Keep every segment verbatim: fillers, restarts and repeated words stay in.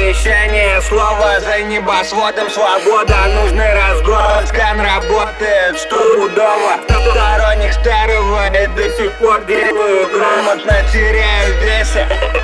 Вещание слова за небосводом. Свобода, нужный разгон. Скан работает стопудово. Сторонник старого и до сих пор делаю грамотно. Теряю в весе,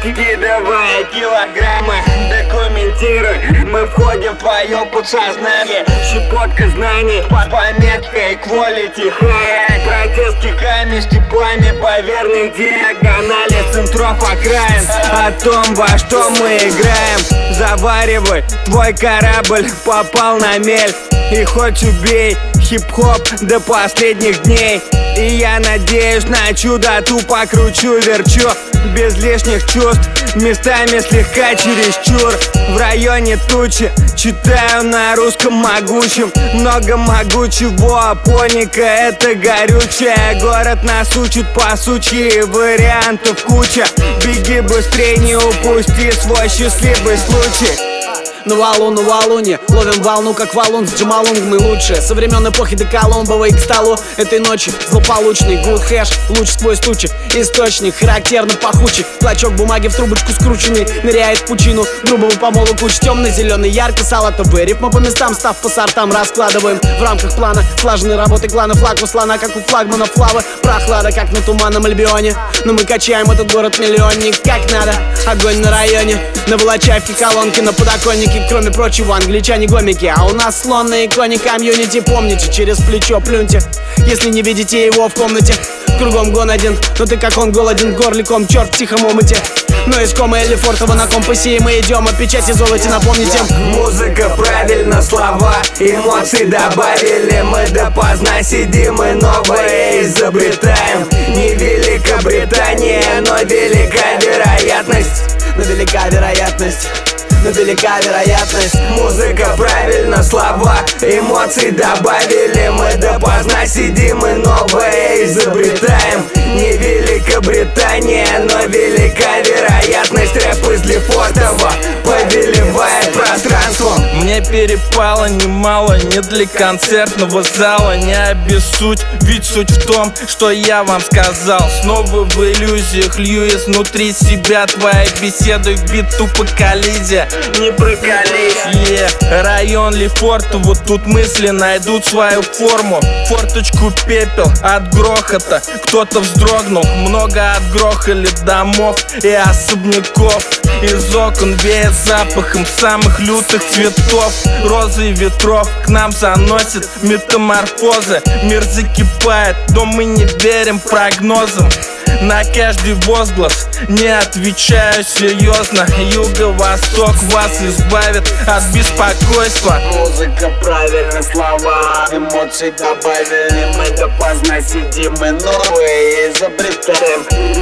кидывая килограммы. Документируй, мы входим в твое подсознание. Щепотка знаний под пометкой quality high. Протест киками, степами по верной диагонали центров окраин. О том, во что мы играем. Заваривай, твой корабль попал на мель. И хоть убей, хип-хоп до последних дней. И я надеюсь на чудо, тупо кручу, верчу без лишних чувств, местами слегка чересчур. В районе тучи, читаю на русском могучем. Много могучего, поника это горючее. Город нас учит по сучьи, вариантов куча. Беги быстрей, не упусти свой счастливый случай. На валу, на валуне, ловим волну, как валун с Джамалунг. Мы лучше со времен эпохи до Колумбовой к столу этой ночи. Злополучный good хэш, луч сквозь тучи. Источник характерно пахучий. Клочок бумаги в трубочку скрученный ныряет в пучину грубого помолу куч. Темно-зеленый, ярко-салатовый. Рифма по местам, став по сортам раскладываем. В рамках плана слаженной работы клана. Флаг у слона, как у флагмана флавы. Прохлада, как на туманном Альбионе. Но мы качаем этот город миллионник как надо. Огонь на районе, на волочавке колонки, на подоконнике. Кроме прочего, англичане гомики. А у нас слон на иконе комьюнити. Помните, через плечо плюньте, если не видите его в комнате. Кругом гон один, но ты как он голоден, горликом черт в тихом омыте. Но из комы Элефортова на компасе мы идем, а печати золоте напомните. Музыка, правильно, слова, эмоции добавили. Мы допоздна сидим и новое изобретаем. Не Великобритания, но велика вероятность. Но велика вероятность. Но велика вероятность. Музыка, правильно, слова, эмоции добавили. Мы допоздна сидим и новое изобретаем. Не Великобритания, но велика вероятность. Рэп из Лефортова повелевает пространством. Мне перепало немало, не для концертного зала. Не обессудь, ведь суть в том, что я вам сказал. Снова в иллюзиях лью изнутри себя. Твоя беседа в бит тупо коллизия. Не проколись. yeah. Район Лефортово, тут мысли найдут свою форму. Форточку пепел от грохота, кто-то вздрогнул. Много отгрохали домов и особняков. Из окон веет запахом самых лютых цветов. Розы и ветров к нам заносят метаморфозы. Мир закипает, но мы не верим прогнозам. На каждый возглас не отвечаю серьезно. Юго-восток вас избавит от беспокойства. Музыка, правильно, слова, эмоции добавили. Мы допоздна сидим и новые изобретаем.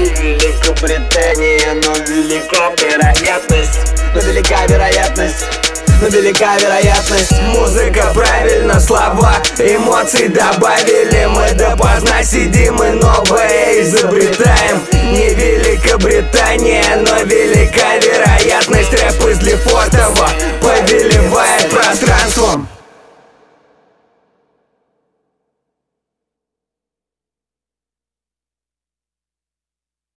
Великобритания, но велика вероятность. Но велика вероятность. Но велика вероятность. Музыка, правильно, слова, эмоции добавили. Мы допоздна сидим и новое изобретаем. Не Великобритания, но велика вероятность. Рэп из Лефортова